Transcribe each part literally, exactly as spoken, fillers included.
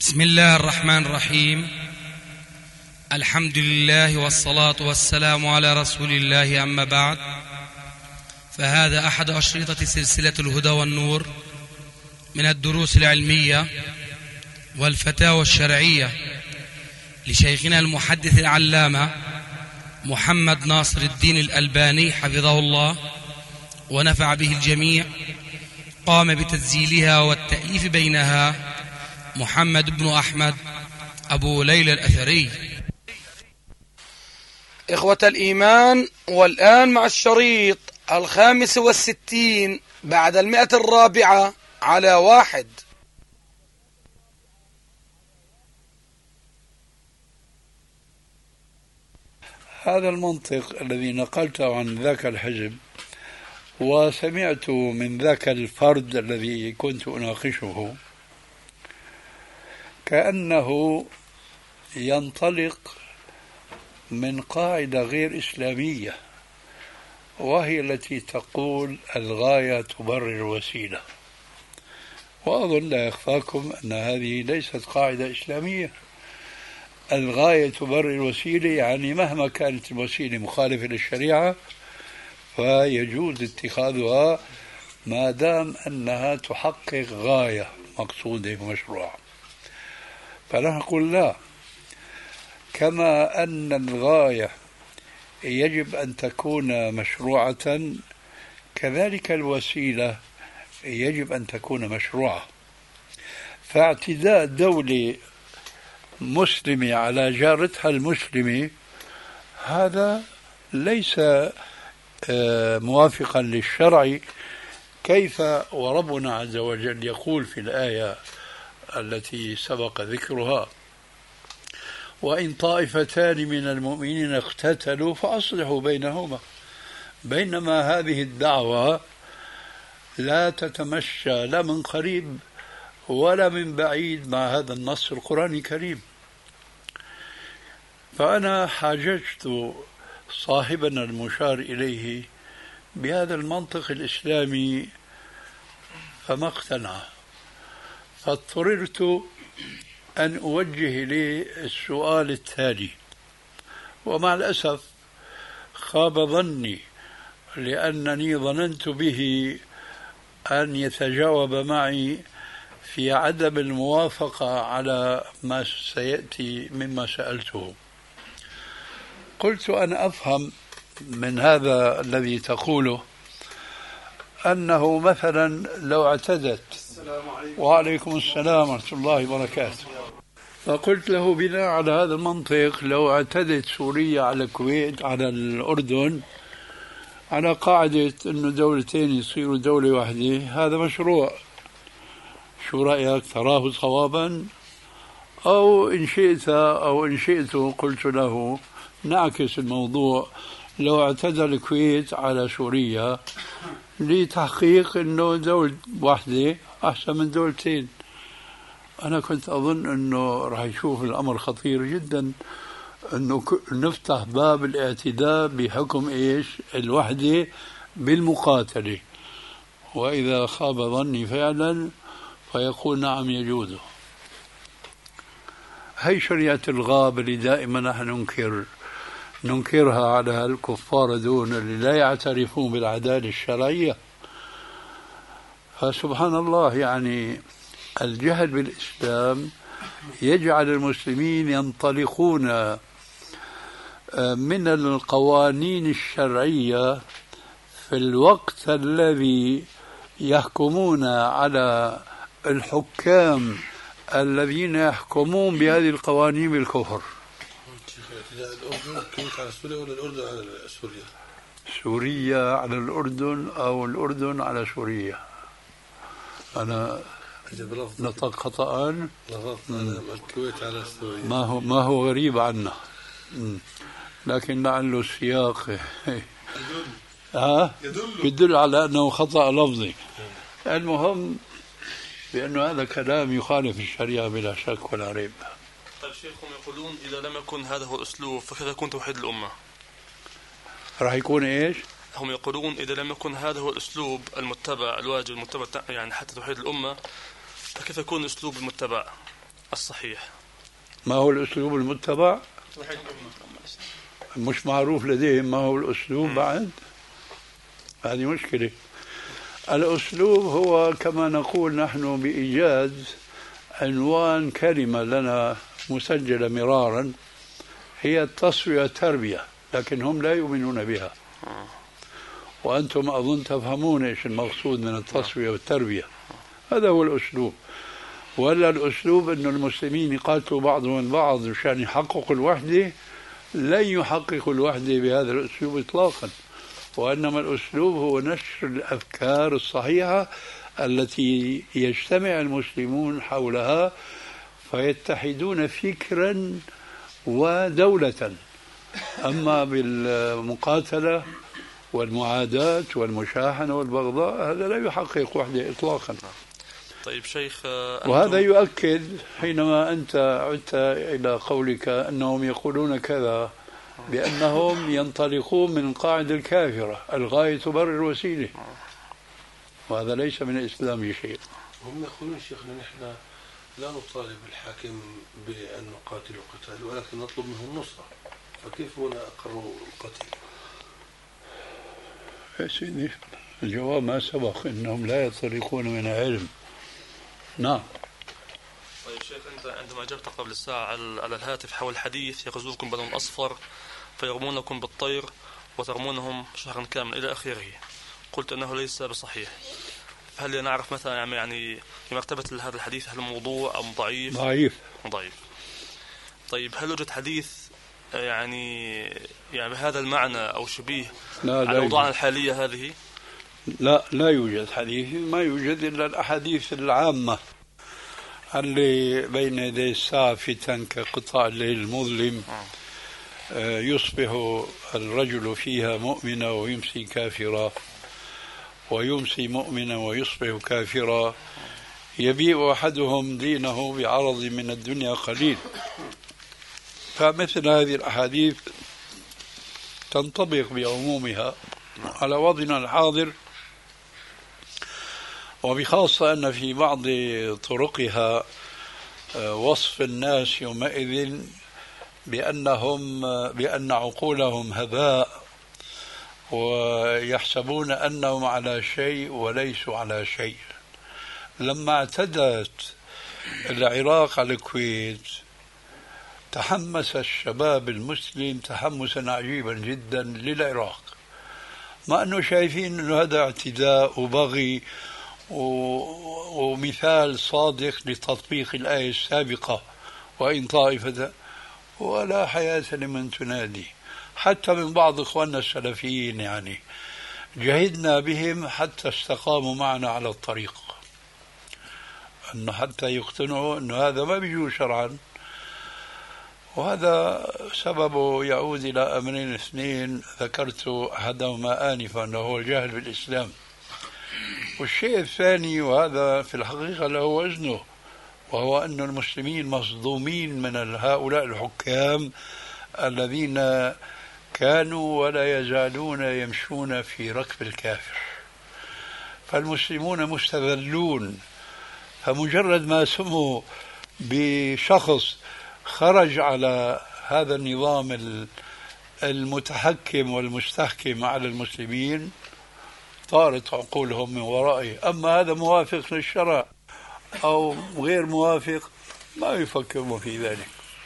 بسم الله الرحمن الرحيم. الحمد لله والصلاة والسلام على رسول الله، أما بعد، فهذا أحد أشرطة سلسلة الهدى والنور من الدروس العلمية والفتاوى الشرعية لشيخنا المحدث العلامة محمد ناصر الدين الألباني حفظه الله ونفع به الجميع. قام بتسجيلها والتأليف بينها محمد بن أحمد أبو ليلى الأثري. إخوة الإيمان، والآن مع الشريط الخامس والستين بعد المئة الرابعة على واحد. هذا المنطق الذي نقلته عن ذاك الحزب وسمعت من ذاك الفرد الذي كنت أناقشه كأنه ينطلق من قاعدة غير إسلامية، وهي التي تقول الغاية تبرر الوسيلة. وأظن لا يخفاكم أن هذه ليست قاعدة إسلامية. الغاية تبرر الوسيلة يعني مهما كانت الوسيلة مخالفة للشريعة فيجوز اتخاذها ما دام أنها تحقق غاية مقصودة ومشروعة. فنحن نقول لا، كما أن الغاية يجب أن تكون مشروعة كذلك الوسيلة يجب أن تكون مشروعة. فاعتداء دولة مسلمة على جارتها المسلمة هذا ليس موافقا للشرع. كيف وربنا عز وجل يقول في الآية التي سبق ذكرها: وإن طائفتان من المؤمنين اقتتلوا فأصلحوا بينهما. بينما هذه الدعوة لا تتمشى لا من قريب ولا من بعيد مع هذا النص القرآني الكريم. فأنا حاججت صاحبنا المشار إليه بهذا المنطق الإسلامي فما اقتنع، فاضطررت أن أوجه إليه السؤال التالي، ومع الأسف خاب ظني لأنني ظننت به أن يتجاوب معي في عدم الموافقة على ما سيأتي مما سألته. قلت أنا أفهم من هذا الذي تقوله أنه مثلا لو اعتدت وعليكم السلام ورحمة الله وبركاته، فقلت له بناء على هذا المنطق لو اعتدت سوريا على الكويت على الأردن على قاعدة أنه دولتين يصيروا دولة واحدة، هذا مشروع. شو رأيك؟ تراه صوابا؟ أو إن شئت أو إن شئت قلت له نعكس الموضوع، لو اعتدى الكويت على سوريا لتحقيق أنه دولة واحدة أحسن من دولتين. أنا كنت أظن أنه راح يشوف الأمر خطير جدا أنه نفتح باب الاعتداء بحكم إيش؟ الوحدة بالمقاتلة. وإذا خاب ظني فعلا فيقول نعم يجوز. هي شريعة الغاب اللي دائما نحن ننكر ننكرها على الكفار دون اللي لا يعترفون بالعدالة الشرعية. فسبحان الله، يعني الجهل بالإسلام يجعل المسلمين ينطلقون من القوانين الشرعية في الوقت الذي يحكمون على الحكام الذين يحكمون بهذه القوانين بالكفر. الأردن كنت على سوريا ولا الأردن على سوريا؟ سوريا على الأردن أو الأردن على سوريا. أنا نطق خطأ. الكويت على سوريا. ما هو ما هو غريب عنا، لكن لعله السياق ها يدل على أنه خطأ لفظي. المهم بأنه هذا كلام يخالف الشريعة بلا شك ولا ريب. طيب شيخهم يقولون إذا لم يكن هذا هو الأسلوب فكيف يكون توحيد الأمة؟ راح يكون إيش؟ هم يقولون إذا لم يكن هذا هو الأسلوب المتبع الواجب المتبع يعني حتى توحيد الأمة فكيف يكون الأسلوب المتبع؟ الصحيح. ما هو الأسلوب المتبع؟ مش معروف لديهم ما هو الأسلوب بعد. هذه مشكلة. الأسلوب هو كما نقول نحن بإيجاز عنوان كلمة لنا مسجلة مرارا، هي التصفية والتربية، لكن هم لا يؤمنون بها. وأنتم أظن تفهمون إيش المقصود من التصفية والتربية. هذا هو الأسلوب. ولا الأسلوب أن المسلمين يقاتلوا بعضهم البعض مشان يحققوا الوحدة، لن يحققوا الوحدة بهذا الأسلوب إطلاقا. وإنما الأسلوب هو نشر الأفكار الصحيحة التي يجتمع المسلمون حولها فيتحدون فكرا ودولة. أما بالمقاتلة والمعاداة والمشاحنة والبغضاء هذا لا يحقق وحدة إطلاقا. طيب شيخ، وهذا يؤكد حينما أنت عدت إلى قولك أنهم يقولون كذا بأنهم ينطلقون من قاعدة الكافرة الغاية تبرر الوسيلة، وهذا ليس من الإسلام شيء. هم يقولون شيخنا نحن لا نطالب الحاكم بأن نقاتل القتال ولكن نطلب منه النصرة، فكيف هنا أقروا القتل؟ يا سيدي الجواب ما سبق، إنهم لا ينطلقون من علم. نعم. طيب شيخ، أنت عندما أجبت قبل الساعة على الهاتف حول الحديث يغزوكم بنو الأصفر فيرمونكم بالطير وترمونهم شهرا كاملا إلى آخره، قلت أنه ليس بصحيح. هل نعرف مثلا يعني في مرتبة هذا الحديث هل موضوع أم ضعيف؟ ضعيف. ضعيف. طيب هل وجد حديث يعني يعني بهذا المعنى أو شبيه على أوضاعنا الحالية هذه؟ لا لا يوجد حديث، ما يوجد إلا الأحاديث العامة اللي بين يدي الساعة فتن كقطاع الليل المظلم، يصبح الرجل فيها مؤمنا ويمسي كافرا، ويمسي مؤمنا ويصبح كافرا، يبيع أحدهم دينه بعرض من الدنيا قليل. فمثل هذه الأحاديث تنطبق بعمومها على وضعنا الحاضر، وبخاصة أن في بعض طرقها وصف الناس يومئذ بأنهم بأن عقولهم هباء ويحسبون أنهم على شيء وليسوا على شيء. لما اعتدت العراق على الكويت تحمس الشباب المسلم تحمسا عجيبا جدا للعراق، مع أنه شايفين أنه هذا اعتداء وبغي ومثال صادق لتطبيق الآية السابقة وإن طائفة، ولا حياة لمن تنادي. حتى من بعض إخواننا السلفيين يعني جهدنا بهم حتى استقاموا معنا على الطريق، أنه حتى يقتنعوا أنه هذا ما بيجوز شرعا. وهذا سببه يعود إلى أمرين اثنين ذكرت أحدهما آنفا، أنه هو الجهل بالإسلام. والشيء الثاني وهذا في الحقيقة له وزنه، وهو أن المسلمين مصدومين من هؤلاء الحكام الذين كانوا ولا يزالون يمشون في ركب الكافر. فالمسلمون مستذلون، فمجرد ما سموا بشخص خرج على هذا النظام المتحكم والمستحكم على المسلمين طارت عقولهم من ورائه. أما هذا موافق للشرع أو غير موافق ما يفكرون في ذلك.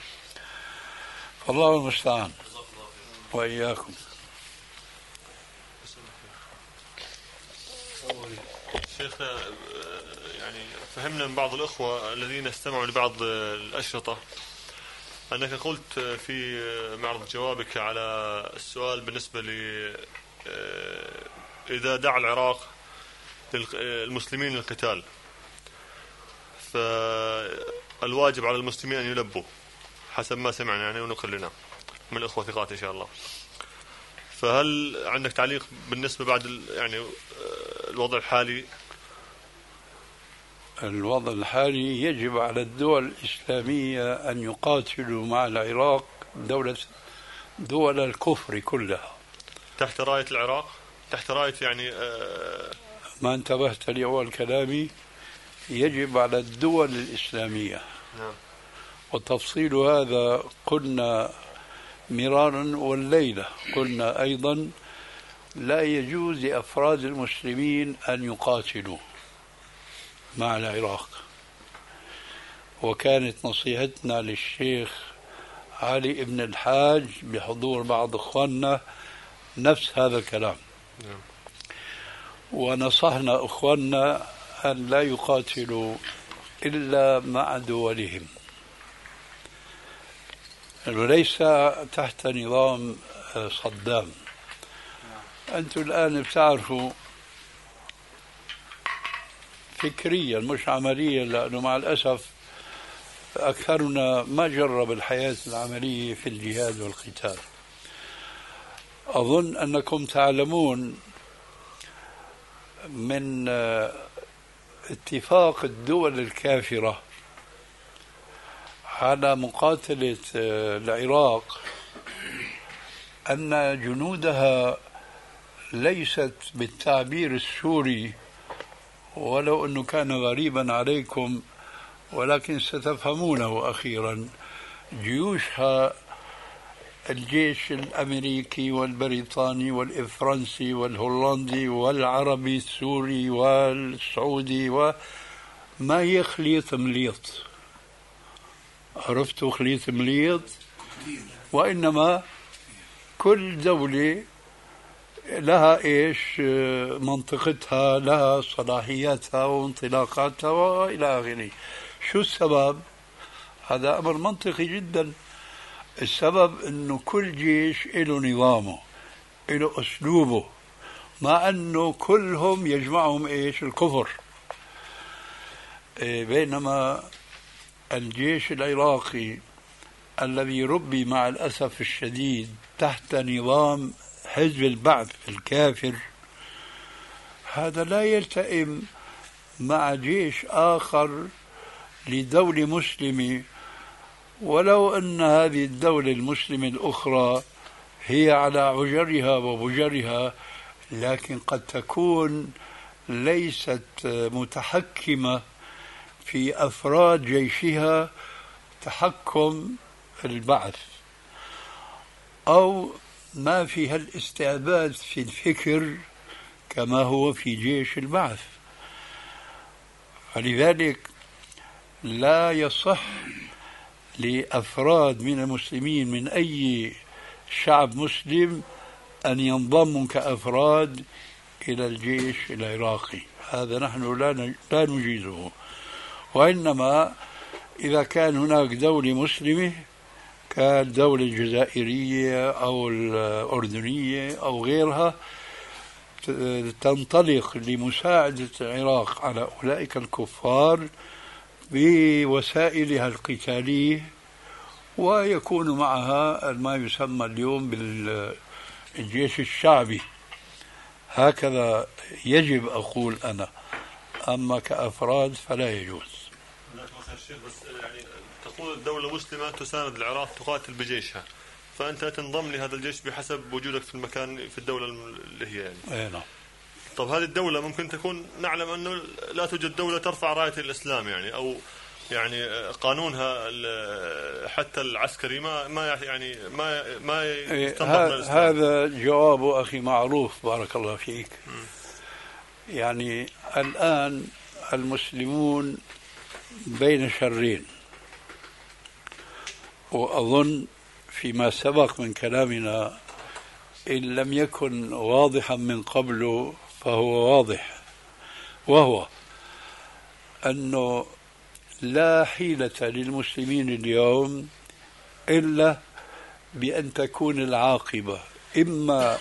فالله المستعان وإياكم. شيخ يعني فهمنا من بعض الأخوة الذين استمعوا لبعض الأشرطة أنك قلت في معرض جوابك على السؤال بالنسبة ل إذا دعا العراق المسلمين للقتال فالواجب على المسلمين أن يلبوا حسب ما سمعنا يعني ونقل لنا من الأخوة ثقات إن شاء الله. فهل عندك تعليق بالنسبة بعد يعني الوضع الحالي؟ الوضع الحالي يجب على الدول الإسلامية أن يقاتلوا مع العراق دولة دول الكفر كلها تحت راية العراق، تحت راية يعني آه ما انتبهت لأول كلامي. يجب على الدول الإسلامية نعم. وتفصيل هذا قلنا مرارا، والليلة قلنا أيضا لا يجوز لأفراد المسلمين أن يقاتلوا مع العراق. وكانت نصيحتنا للشيخ علي ابن الحاج بحضور بعض إخواننا نفس هذا الكلام، ونصحنا إخواننا أن لا يقاتلوا إلا مع دولهم، وليس تحت نظام صدام. أنتم الآن بتعرفوا فكريا مش عمليا، لأنه مع الأسف أكثرنا ما جرب الحياة العملية في الجهاد والقتال. أظن أنكم تعلمون من اتفاق الدول الكافرة على مقاتلة العراق أن جنودها ليست بالتعبير السوري، ولو أنه كان غريبا عليكم ولكن ستفهمونه أخيرا. جيوشها الجيش الأمريكي والبريطاني والفرنسي والهولندي والعربي السوري والسعودي، وما هي خليط مليط. عرفتوا خليط مليط؟ وإنما كل دولة لها إيش منطقتها، لها صلاحياتها وانطلاقاتها وإلى آخره. شو السبب؟ هذا أمر منطقي جدا. السبب أنه كل جيش له نظامه، له أسلوبه، مع أنه كلهم يجمعهم إيش؟ الكفر. بينما الجيش العراقي الذي ربي مع الأسف الشديد تحت نظام حزب البعث الكافر، هذا لا يلتئم مع جيش آخر لدولة مسلمة، ولو أن هذه الدولة المسلمة الأخرى هي على عجرها وبجرها، لكن قد تكون ليست متحكمة في أفراد جيشها تحكم البعث، أو ما فيها الاستعباد في الفكر كما هو في جيش البعث. فلذلك لا يصح لأفراد من المسلمين من أي شعب مسلم أن ينضموا كأفراد إلى الجيش العراقي. هذا نحن لا نجيزه. وإنما إذا كان هناك دولة مسلمة كالدولة الجزائرية أو الأردنية أو غيرها تنطلق لمساعدة العراق على أولئك الكفار بوسائلها القتالية، ويكون معها ما يسمى اليوم بالجيش الشعبي. هكذا يجب أقول أنا، أما كأفراد فلا يجوز. بس يعني تقول الدولة مسلمة تساند العراق تقاتل بجيشها، فأنت تنضم لهذا الجيش بحسب وجودك في المكان في الدولة اللي هي يعني. أي نعم. طب هذه الدولة ممكن تكون نعلم أنه لا توجد دولة ترفع راية الإسلام يعني، أو يعني قانونها حتى العسكري ما ما يعني ما ما يستنبط من الإسلام. هذا جوابه أخي معروف بارك الله فيك. م. يعني الآن المسلمون بين شرين، وأظن فيما سبق من كلامنا إن لم يكن واضحا من قبل فهو واضح، وهو أنه لا حيلة للمسلمين اليوم إلا بأن تكون العاقبة إما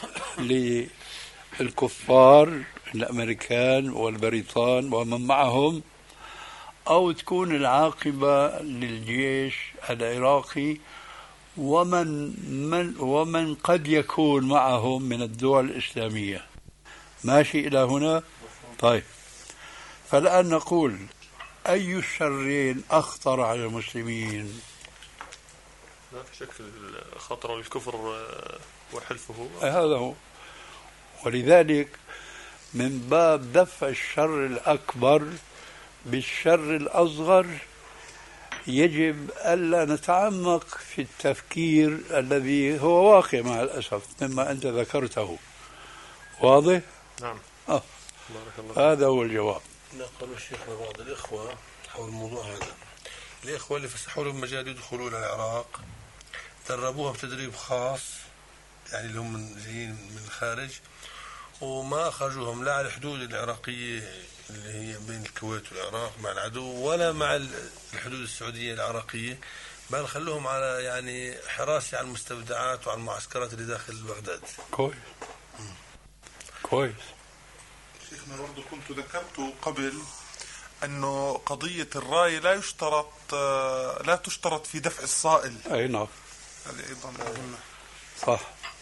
للكفار الأمريكان والبريطان ومن معهم، أو تكون العاقبة للجيش العراقي ومن من ومن قد يكون معهم من الدول الإسلامية. ماشي إلى هنا؟ طيب، فالآن نقول أي الشرين أخطر على المسلمين؟ لا في شك خطر الكفر وحلفه، هذا هو. ولذلك من باب دفع الشر الأكبر بالشر الأصغر يجب ألا نتعمق في التفكير الذي هو واقع مع الأسف مما أنت ذكرته. واضح؟ نعم. آه. بارك الله. هذا هو الجواب. نقل الشيخنا بعض الإخوة حول الموضوع هذا، الإخوة اللي فسحوا لهم مجال يدخلون العراق دربوها بتدريب خاص، يعني اللي هم من جايين من الخارج، وما أخرجوهم لا على الحدود العراقية اللي هي بين الكويت والعراق مع العدو، ولا مع الحدود السعودية العراقية، بل خلوهم على يعني حراسة على المستودعات وعلى المعسكرات اللي داخل بغداد. كويس. كويس. شيخنا برضو كنت ذكرت قبل أنه قضية الراية لا يشترط لا تشترط في دفع الصائل. أي نعم. هذه أيضا مهمة. صح.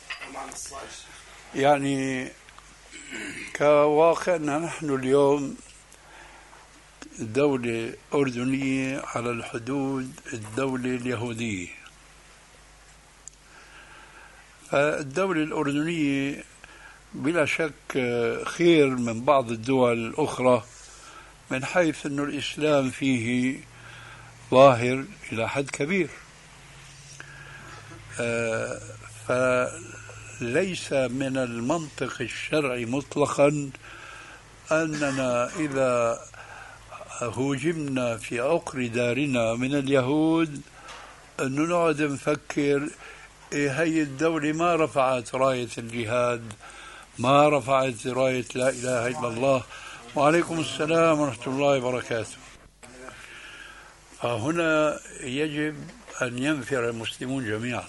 يعني كواقعنا نحن اليوم دولة أردنية على الحدود الدولة اليهودية، فالدولة الأردنية بلا شك خير من بعض الدول الأخرى من حيث أن الإسلام فيه ظاهر إلى حد كبير، فليس من المنطق الشرعي مطلقا أننا إذا هوجمنا في عقر دارنا من اليهود أن نقعد نفكر إيه هي الدولة ما رفعت راية الجهاد، ما رفعت راية لا إله إلا الله. وعليكم السلام ورحمة الله وبركاته. فهنا يجب أن ينفر المسلمون جميعا،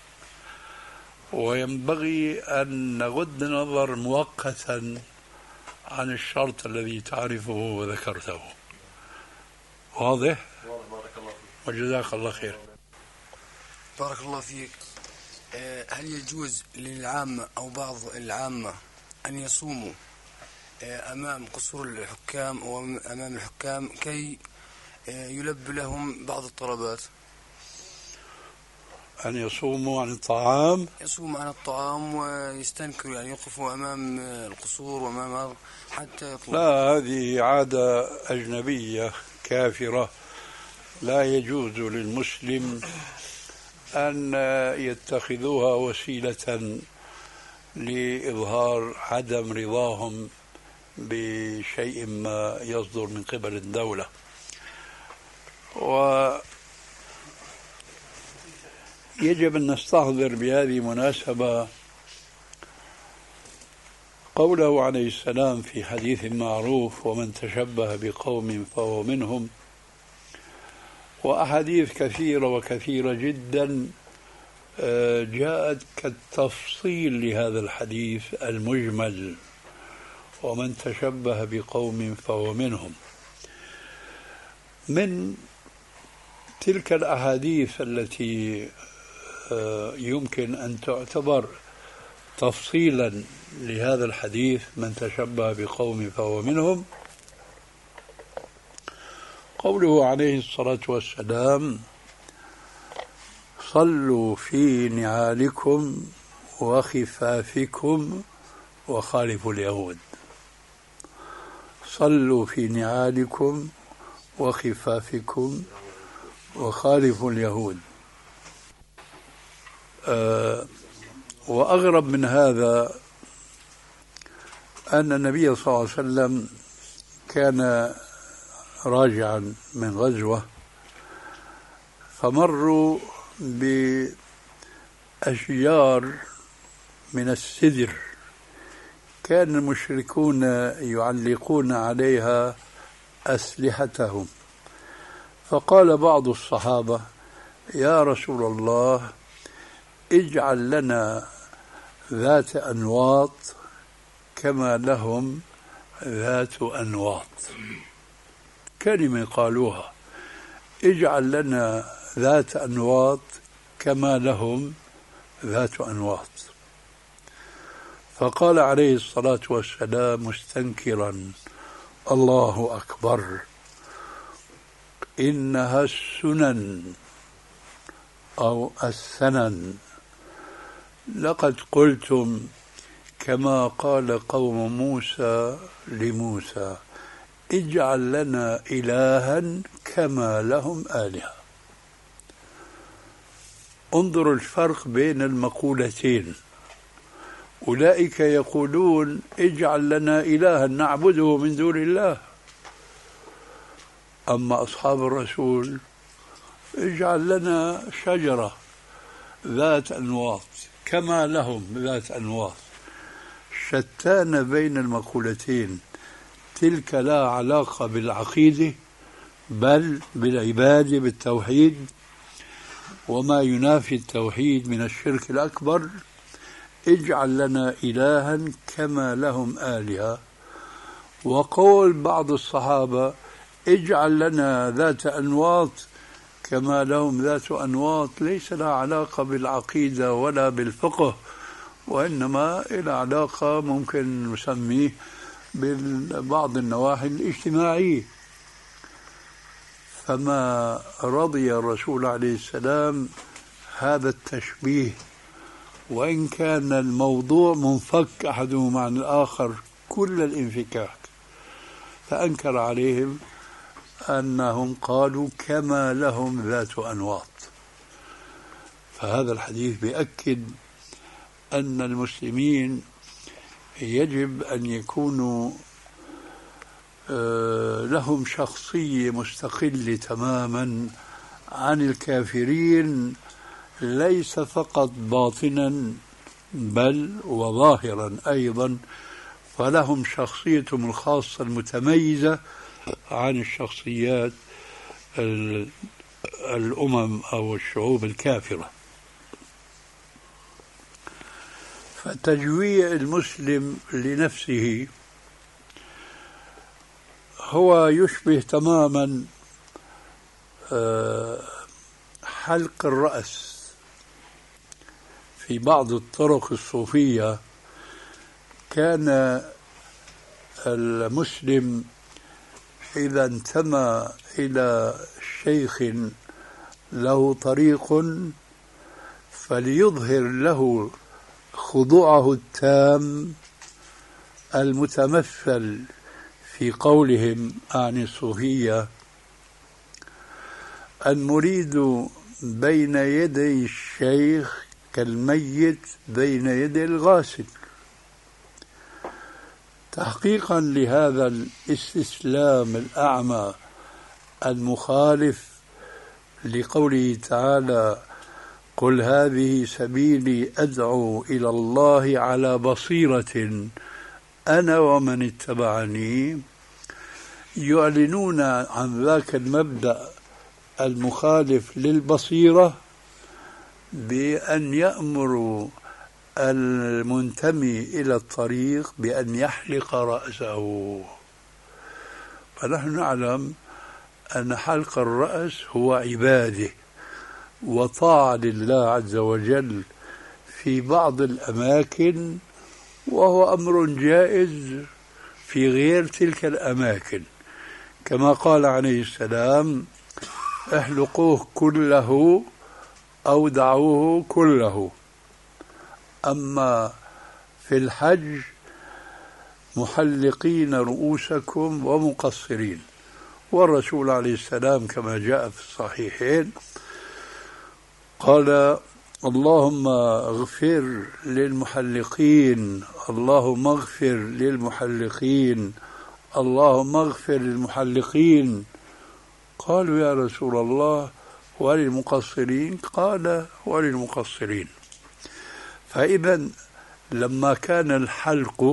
وينبغي أن نغض النظر مؤقتا عن الشرط الذي تعرفه وذكرته. واضح؟ وجزاك الله خير. بارك الله فيك. هل يجوز للعامة أو بعض العامة أن يصوموا أمام قصور الحكام أو أمام الحكام كي يلبي لهم بعض الطلبات؟ أن يصوموا عن الطعام؟ يصوموا عن الطعام ويستنكروا، يعني يقفوا أمام القصور وأمام حتى يطلعوا. لا، هذه عادة أجنبية كافرة، لا يجوز للمسلم أن يتخذوها وسيلة لإظهار عدم رضاهم بشيء ما يصدر من قبل الدولة. ويجب أن نستحضر بهذه المناسبة قوله عليه السلام في حديث معروف: ومن تشبه بقوم فهو منهم. وأحاديث كثيرة وكثيرة جدا جاءت كالتفصيل لهذا الحديث المجمل: ومن تشبه بقوم فهو منهم. من تلك الأحاديث التي يمكن أن تعتبر تفصيلا لهذا الحديث من تشبه بقوم فهو منهم قوله عليه الصلاة والسلام: صلوا في نعالكم وخفافكم وخالفوا اليهود. صلوا في نعالكم وخفافكم وخالفوا اليهود. أه وأغرب من هذا أن النبي صلى الله عليه وسلم كان راجعا من غزوة، فمروا بأشجار من السدر كان المشركون يعلقون عليها أسلحتهم، فقال بعض الصحابة: يا رسول الله، اجعل لنا ذات أنواط كما لهم ذات أنواط. كلمة قالوها: اجعل لنا ذات أنواط كما لهم ذات أنواط. فقال عليه الصلاة والسلام مستنكرا: الله أكبر، إنها السنن أو السنن. لقد قلتم كما قال قوم موسى لموسى: اجعل لنا إلها كما لهم آلهة. انظروا الفرق بين المقولتين. أولئك يقولون اجعل لنا إلها نعبده من دون الله، أما أصحاب الرسول اجعل لنا شجرة ذات أنواط كما لهم ذات أنواط. شتان بين المقولتين، تلك لا علاقة بالعقيدة بل بالعبادة بالتوحيد، وما ينافي التوحيد من الشرك الأكبر اجعل لنا إلها كما لهم آلهة. وقول بعض الصحابة اجعل لنا ذات أنواط كما لهم ذات أنواط ليس لها علاقة بالعقيدة ولا بالفقه، وإنما إلى علاقة ممكن نسميه ببعض النواحي الاجتماعية. فما رضي الرسول عليه السلام هذا التشبيه، وإن كان الموضوع منفك أحدهما عن الآخر كل الانفكاك، فأنكر عليهم أنهم قالوا كما لهم ذات أنواط. فهذا الحديث بيأكد أن المسلمين يجب أن يكونوا لهم شخصية مستقلة تماما عن الكافرين، ليس فقط باطنا بل وظاهرا أيضا، فلهم شخصيتهم الخاصة المتميزة عن الشخصيات الأمم أو الشعوب الكافرة. فتجويع المسلم لنفسه هو يشبه تماما حلق الرأس. في بعض الطرق الصوفية كان المسلم إذا انتمى إلى شيخ له طريق فليظهر له خضوعه التام المتمثل في قولهم عن الصوفية: المريد بين يدي الشيخ كالميت بين يدي الغاسل. تحقيقا لهذا الاستسلام الأعمى المخالف لقوله تعالى: قل هذه سبيلي أدعو إلى الله على بصيرة أنا ومن اتبعني، يعلنون عن ذاك المبدأ المخالف للبصيرة بأن يأمروا المنتمي إلى الطريق بأن يحلق رأسه. فنحن نعلم أن حلق الرأس هو عبادة وطاعة لله عز وجل في بعض الأماكن، وهو أمر جائز في غير تلك الأماكن، كما قال عليه السلام: احلقوه كله أو دعوه كله. أما في الحج محلقين رؤوسكم ومقصرين. والرسول عليه السلام كما جاء في الصحيحين قال: اللهم اغفر للمحلقين، اللهم اغفر للمحلقين، اللهم اغفر للمحلقين. قالوا: يا رسول الله وللمقصرين؟ قال: وللمقصرين. فإذا لما كان الحلق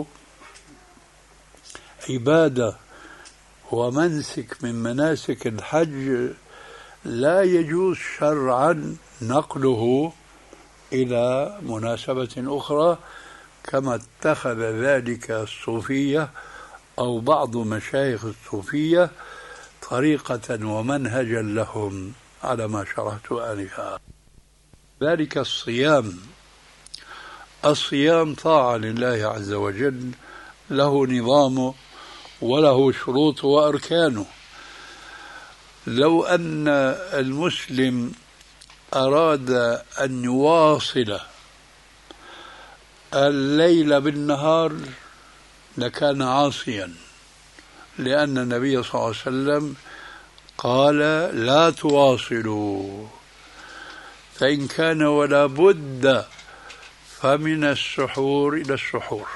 عبادة ومنسك من مناسك الحج، لا يجوز شرعا نقله إلى مناسبة أخرى كما اتخذ ذلك الصوفية أو بعض مشايخ الصوفية طريقة ومنهجا لهم على ما شرحت آنفا. ذلك الصيام الصيام طاعة لله عز وجل، له نظامه وله شروطه وأركانه. لو أن المسلم أراد أن يواصل الليل بالنهار لكان عاصيا، لأن النبي صلى الله عليه وسلم قال: لا تواصلوا. فإن كان ولا بد فمن السحور إلى السحور.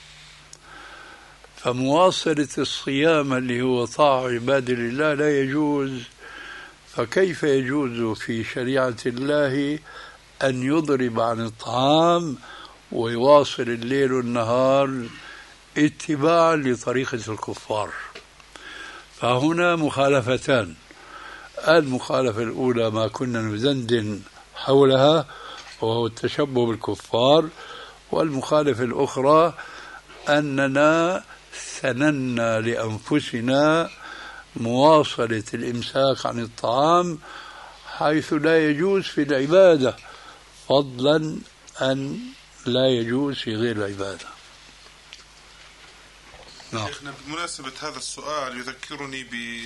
فمواصلة الصيام اللي هو طاعة عباد الله لا يجوز. فكيف يجوز في شريعة الله أن يضرب عن الطعام ويواصل الليل والنهار اتباعا لطريقة الكفار؟ فهنا مخالفتان. المخالفة الأولى ما كنا ندندن حولها وهو التشبه بالكفار، والمخالفة الأخرى أننا سننا لأنفسنا مواصلة الإمساك عن الطعام حيث لا يجوز في العبادة، فضلا أن لا يجوز في غير العبادة. نعم. شيخنا بمناسبة هذا السؤال يذكرني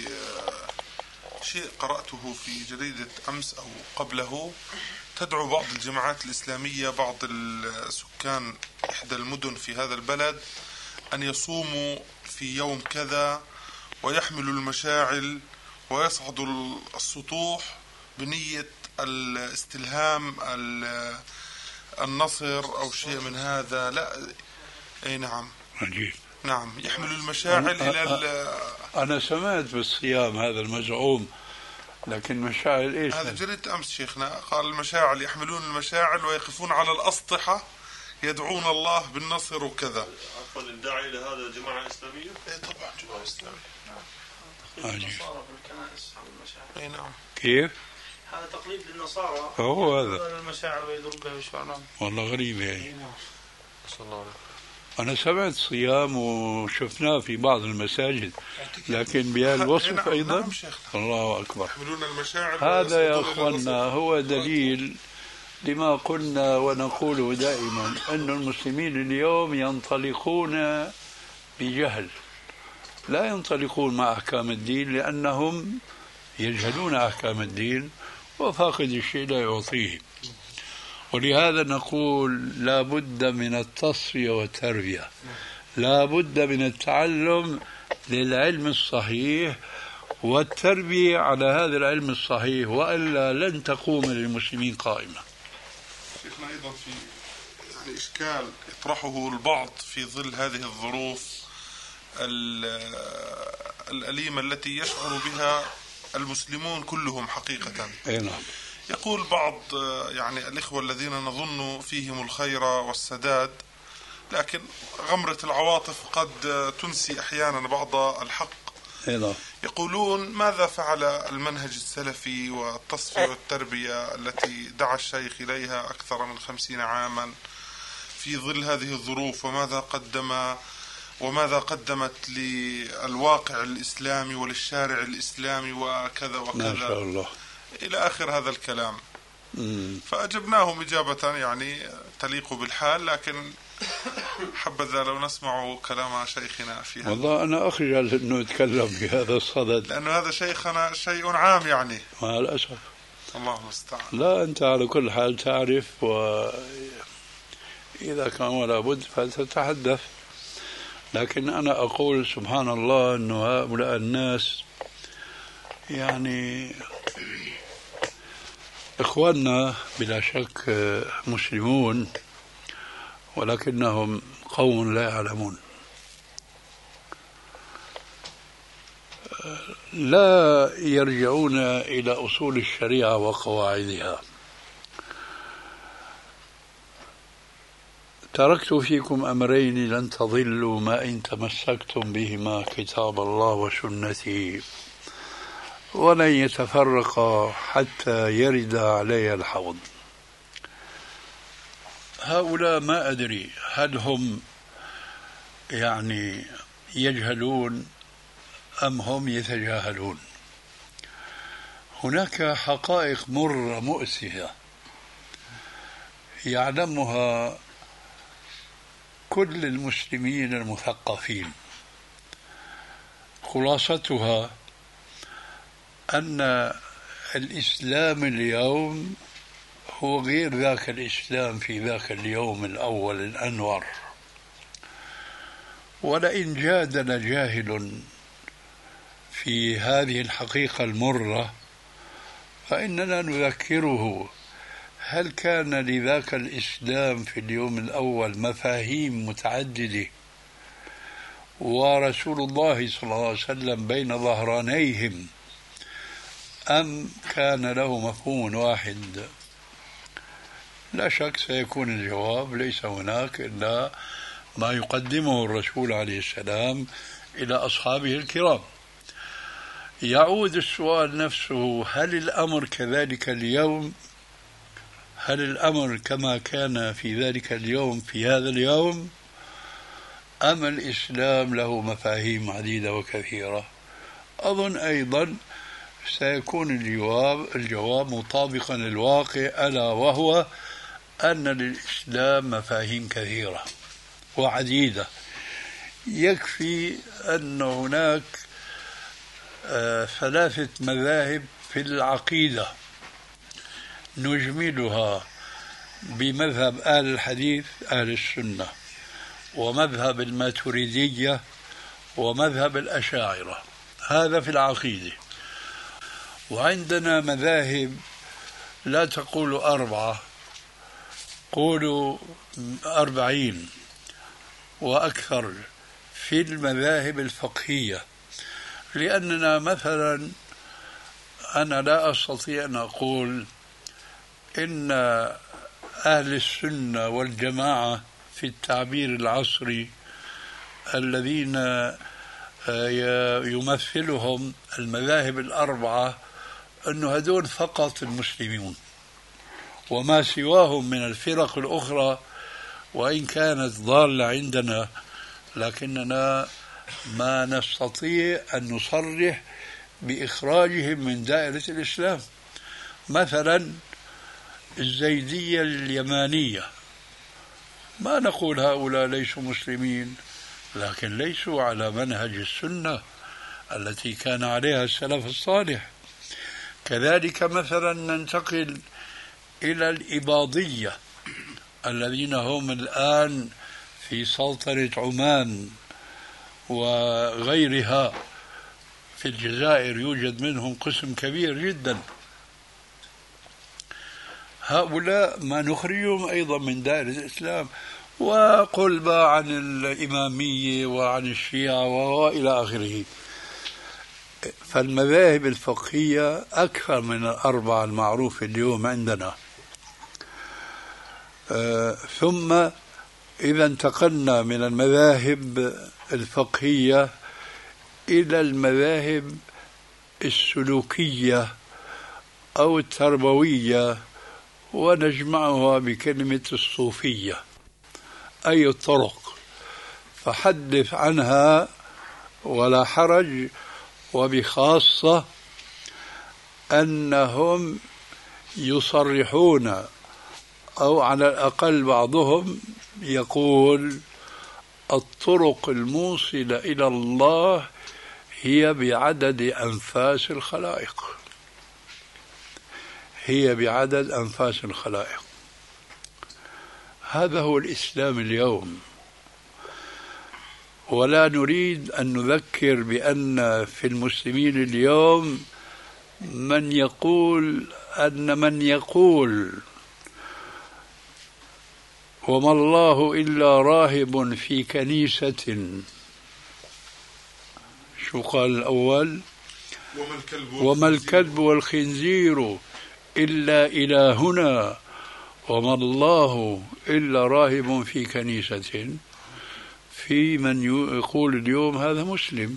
بشيء قرأته في جريدة أمس أو قبله. تدعو بعض الجماعات الإسلامية بعض السكان إحدى المدن في هذا البلد أن يصوموا في يوم كذا ويحملوا المشاعل ويصعدوا السطوح بنية الاستلهام النصر أو شيء من هذا. لا أي نعم عجيب. نعم يحملوا المشاعل إلى ال... أنا سمعت بالصيام هذا المزعوم، لكن مشاعل إيش؟ هذا جريدة أمس شيخنا قال المشاعل يحملون المشاعل ويقفون على الأسطحة يدعون الله بالنصر وكذا. عفوا الداعي إلى هذا الجماعة الإسلامية؟ إيه طبعا جماعة إسلامية. نعم. النصارى بالكنائس حول المشاعل. إيه نعم. كيف؟ هذا تقليد للنصارى. هو هذا. المشاعر ويضرب بها وشعران. والله غريب يعني. صلى الله عليه. أنا سمعت صيام وشفناه في بعض المساجد، لكن بهالوصف أيضا. نعم الله أكبر. هذا يا أخوانا هو دليل لما قلنا ونقوله دائما أن المسلمين اليوم ينطلقون بجهل، لا ينطلقون مع أحكام الدين لأنهم يجهلون أحكام الدين، وفاقد الشيء لا يعطيه. ولهذا نقول لا بد من التصفية والتربية، لا بد من التعلم للعلم الصحيح والتربية على هذا العلم الصحيح، وإلا لن تقوم للمسلمين قائمة. شيخنا أيضا في يعني إشكال يطرحه البعض في ظل هذه الظروف الأليمة التي يشعر بها المسلمون كلهم حقيقة. أي نعم. يقول بعض يعني الإخوة الذين نظن فيهم الخير والسداد، لكن غمرة العواطف قد تنسي أحيانا بعض الحق. نعم. يقولون ماذا فعل المنهج السلفي والتصفية والتربية التي دعا الشيخ إليها أكثر من خمسين عاما في ظل هذه الظروف، وماذا قدم وماذا قدمت للواقع الإسلامي وللشارع الإسلامي وكذا وكذا ما شاء الله إلى آخر هذا الكلام. مم. فأجبناهم إجابة يعني تليق بالحال، لكن حبذا لو نسمع كلام شيخنا في هذا. والله أنا أخجل أنه يتكلم بهذا الصدد، لأنه هذا شيخنا شيء عام يعني. مع الأسف. الله المستعان. لا أنت على كل حال تعرف، وإذا كان ولا بد فتتحدث. لكن أنا أقول سبحان الله أنه هؤلاء الناس يعني إخواننا بلا شك مسلمون، ولكنهم قوم لا يعلمون، لا يرجعون إلى أصول الشريعة وقواعدها. تركت فيكم أمرين لن تضلوا ما إن تمسكتم بهما، كتاب الله وسنتي، ولن يتفرقا حتى يرد علي الحوض. هؤلاء ما أدري هل هم يعني يجهلون أم هم يتجاهلون. هناك حقائق مرة مؤسفة يعلمها كل المسلمين المثقفين. خلاصتها أن الإسلام اليوم هو غير ذاك الإسلام في ذاك اليوم الأول الأنور. ولئن جادل جاهل في هذه الحقيقة المرة فإننا نذكره هل كان لذاك الإسلام في اليوم الأول مفاهيم متعددة ورسول الله صلى الله عليه وسلم بين ظهرانيهم، أم كان له مفهوم واحد؟ لا شك سيكون الجواب ليس هناك إلا ما يقدمه الرسول عليه السلام إلى أصحابه الكرام. يعود السؤال نفسه: هل الأمر كذلك اليوم؟ هل الأمر كما كان في ذلك اليوم في هذا اليوم؟ أم الإسلام له مفاهيم عديدة وكثيرة؟ أظن أيضا سيكون الجواب, الجواب مطابقا للواقع، ألا وهو أن للإسلام مفاهيم كثيرة وعديدة. يكفي أن هناك آه ثلاثة مذاهب في العقيدة نجملها بمذهب أهل الحديث أهل السنة، ومذهب الماتريدية، ومذهب الأشاعرة. هذا في العقيدة. وعندنا مذاهب لا تقول أربعة، قولوا أربعين وأكثر في المذاهب الفقهية. لأننا مثلا أنا لا أستطيع أن أقول إن أهل السنة والجماعة في التعبير العصري الذين يمثلهم المذاهب الأربعة أن هذول فقط المسلمون، وما سواهم من الفرق الأخرى وإن كانت ضالة عندنا لكننا ما نستطيع أن نصرح بإخراجهم من دائرة الإسلام. مثلا الزيدية اليمانية، ما نقول هؤلاء ليسوا مسلمين، لكن ليسوا على منهج السنة التي كان عليها السلف الصالح. كذلك مثلا ننتقل إلى الإباضية الذين هم الآن في سلطنة عمان وغيرها. في الجزائر يوجد منهم قسم كبير جدا. هؤلاء ما نخرجهم أيضا من دائرة الإسلام. وقل بقى عن الإمامية وعن الشيعة وإلى آخره. فالمذاهب الفقهية أكثر من الأربعة المعروفة اليوم عندنا. آه ثم إذا انتقلنا من المذاهب الفقهية إلى المذاهب السلوكية أو التربوية، ونجمعها بكلمة الصوفية، أي الطرق. فحدث عنها ولا حرج، وبخاصة أنهم يصرحون أو على الأقل بعضهم يقول الطرق الموصلة إلى الله هي بعدد أنفاس الخلائق، هي بعدد أنفاس الخلائق. هذا هو الإسلام اليوم. ولا نريد أن نذكر بأن في المسلمين اليوم من يقول أن من يقول وما الله إلا راهب في كنيسة، شو قال الأول؟ وما الكلب, وما الكلب والخنزير إلا إلهنا وما الله إلا راهب في كنيسة. في من يقول اليوم هذا مسلم.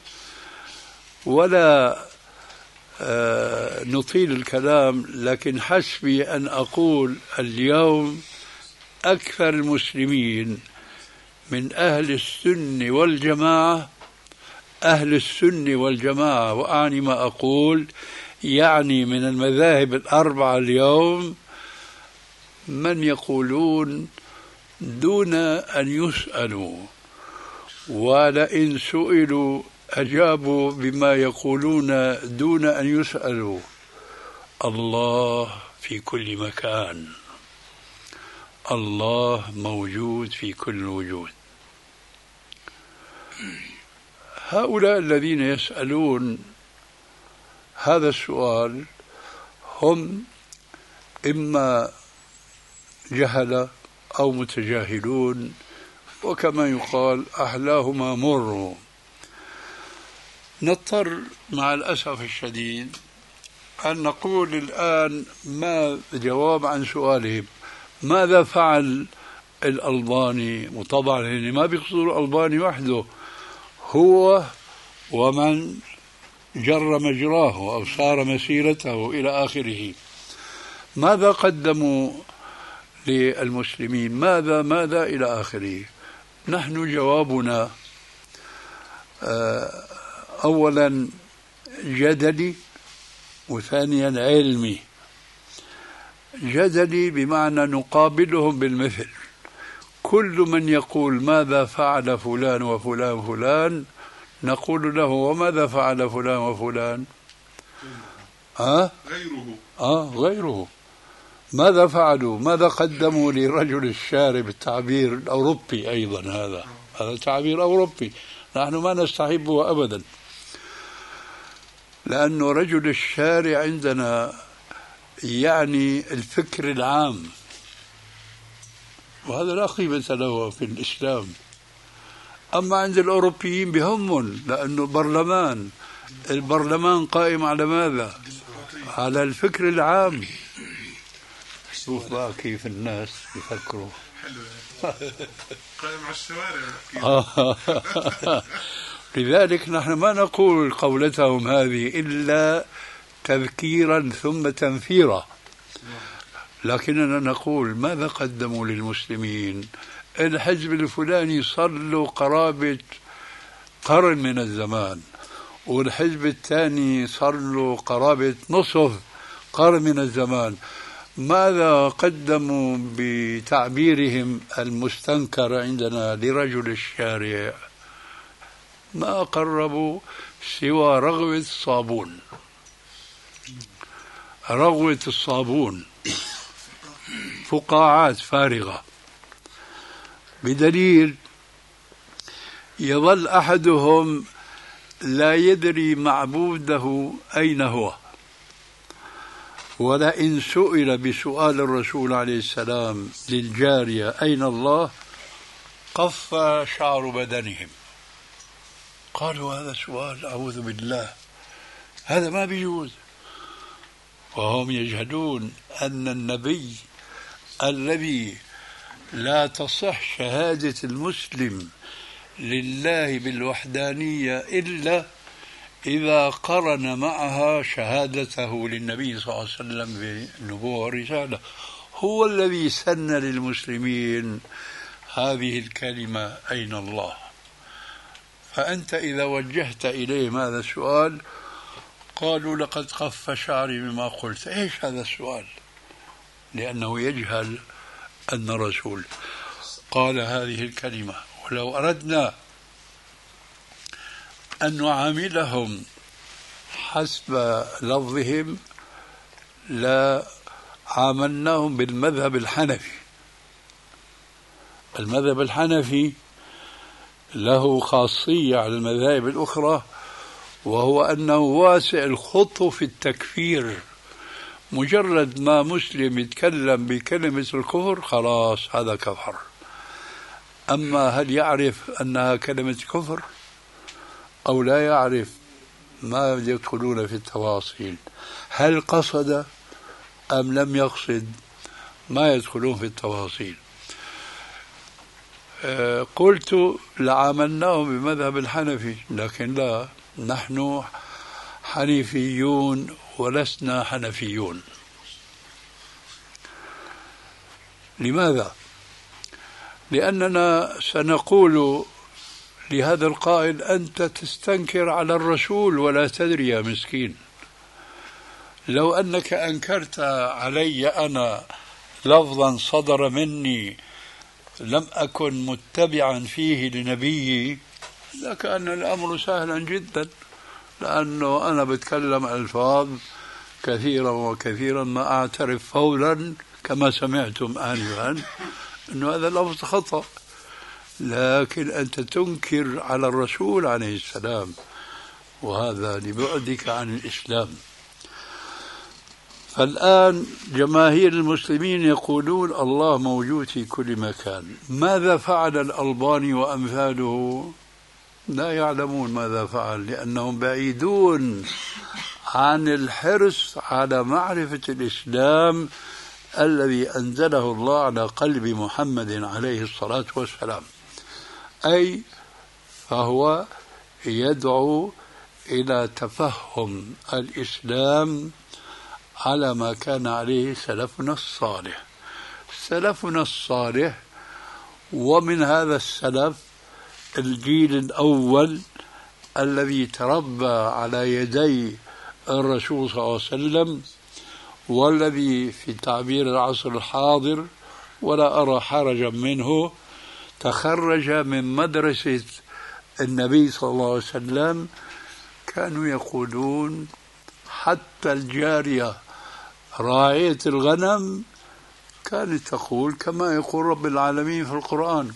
ولا آه نطيل الكلام، لكن حسبي أن أقول اليوم أكثر المسلمين من أهل السنة والجماعة، أهل السنة والجماعة، وأعني ما أقول يعني من المذاهب الأربعة اليوم، من يقولون دون أن يسألوا، ولئن سئلوا أجابوا بما يقولون دون أن يسألوا: الله في كل مكان، الله موجود في كل وجود. هؤلاء الذين يسألون هذا السؤال هم إما جهلة أو متجاهلون، وكما يقال أحلاهما مر. نضطر مع الأسف الشديد أن نقول الآن ما جواب عن سؤالهم ماذا فعل الألباني. وطبعا يعني ما بيقصدوا الألباني وحده، هو ومن جر مجراه أو سار مسيرته إلى آخره. ماذا قدموا للمسلمين؟ ماذا ماذا إلى آخره. نحن جوابنا أولا جدلي، وثانيا علمي. جدلي بمعنى نقابلهم بالمثل، كل من يقول ماذا فعل فلان وفلان وفلان نقول له وماذا فعل فلان وفلان؟ أه؟ غيره آه غيره. ماذا فعلوا؟ ماذا قدموا لرجل الشارع بالتعبير الأوروبي؟ أيضا هذا هذا تعبير أوروبي نحن ما نستحبه أبدا، لأنه رجل الشارع عندنا يعني الفكر العام، وهذا لا قيمة له في الإسلام. أما عند الأوروبيين بهمهم، لأنه برلمان البرلمان قائم على ماذا؟ على الفكر العام. شوف بقى كيف الناس يفكروا. قائم على الشوارع. لذلك نحن ما نقول قولتهم هذه إلا تذكيرا ثم تنفيرا، لكننا نقول ماذا قدموا للمسلمين. الحزب الفلاني صار له قرابة قرن من الزمان، والحزب الثاني صار له قرابة نصف قرن من الزمان. ماذا قدموا بتعبيرهم المستنكر عندنا لرجل الشارع؟ ما قربوا سوى رغوة الصابون، رغوة الصابون، فقاعات فارغة. بدليل يظل أحدهم لا يدري معبوده أين هو، ولئن سئل بسؤال الرسول عليه السلام للجارية أين الله قف شعر بدنهم. قالوا هذا سؤال أعوذ بالله، هذا ما بيجوز. وهم يجهلون أن النبي الذي لا تصح شهادة المسلم لله بالوحدانية إلا إذا قرن معها شهادته للنبي صلى الله عليه وسلم بالنبوة والرسالة. هو الذي سن للمسلمين هذه الكلمة أين الله. فأنت إذا وجهت إليهم هذا السؤال قالوا لقد خف شعري مما قلت. إيش هذا السؤال؟ لأنه يجهل أن الرسول قال هذه الكلمة. ولو أردنا أن نعاملهم حسب لفظهم لا عاملناهم بالمذهب الحنفي. المذهب الحنفي له خاصية على المذاهب الأخرى، وهو أنه واسع الخط في التكفير. مجرد ما مسلم يتكلم بكلمة الكفر خلاص هذا كفر. أما هل يعرف أنها كلمة كفر أو لا يعرف؟ ما يدخلون في التفاصيل. هل قصد أم لم يقصد؟ ما يدخلون في التفاصيل. أه قلت لعاملناهم بمذهب الحنفي، لكن لا، نحن حنيفيون ولسنا حنفيون. لماذا؟ لأننا سنقول لهذا القائل أنت تستنكر على الرسول ولا تدري يا مسكين. لو أنك أنكرت علي أنا لفظا صدر مني لم أكن متبعا فيه لنبيي لكان الأمر سهلا جدا، لأنه أنا بتكلم ألفاظ كثيرا وكثيرا ما أعترف فورا كما سمعتم آنفا أنه هذا لفظ خطأ. لكن أنت تنكر على الرسول عليه السلام، وهذا لبعدك عن الإسلام. فالآن جماهير المسلمين يقولون الله موجود في كل مكان. ماذا فعل الألباني وأمثاله؟ لا يعلمون ماذا فعل، لأنهم بعيدون عن الحرص على معرفة الإسلام الذي أنزله الله على قلب محمد عليه الصلاة والسلام. أي فهو يدعو إلى تفهم الإسلام على ما كان عليه سلفنا الصالح. سلفنا الصالح، ومن هذا السلف الجيل الأول الذي تربى على يدي الرسول صلى الله عليه وسلم، والذي في تعبير العصر الحاضر ولا أرى حرجا منه تخرج من مدرسة النبي صلى الله عليه وسلم، كانوا يقولون حتى الجارية راعية الغنم كانت تقول كما يقول رب العالمين في القرآن: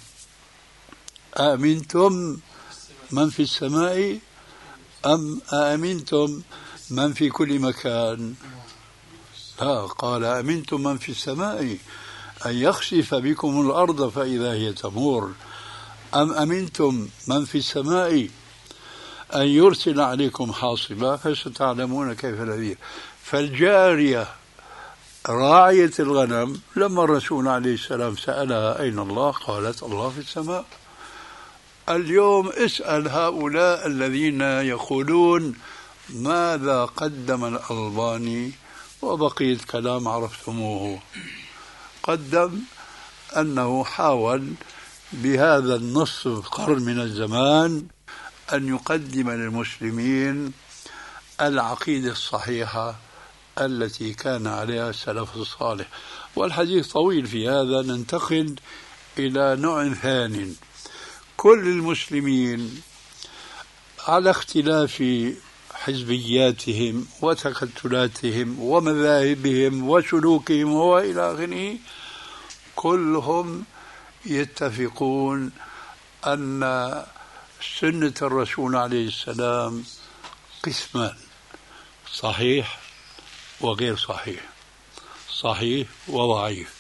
أأمنتم من في السماء أم أأمنتم من في كل مكان؟ لا، قال أأمنتم من في السماء أن يخسف بكم الأرض فإذا هي تمور، أم أمنتم من في السماء أن يرسل عليكم حاصبا فستعلمون كيف نذير. فالجارية راعية الغنم لما الرسول عليه السلام سألها أين الله قالت الله في السماء. اليوم اسأل هؤلاء الذين يقولون ماذا قدم الألباني، وبقية كلام عرفتموه. قدم أنه حاول بهذا النصف قرن من الزمان أن يقدم للمسلمين العقيدة الصحيحة التي كان عليها السلف الصالح. والحديث طويل في هذا، ننتقل إلى نوع ثاني. كل المسلمين على اختلاف حزبياتهم وتكتلاتهم ومذاهبهم وسلوكهم وإلى آخره، كلهم يتفقون أن سنة الرسول عليه السلام قسمان: صحيح وغير صحيح، صحيح وضعيف.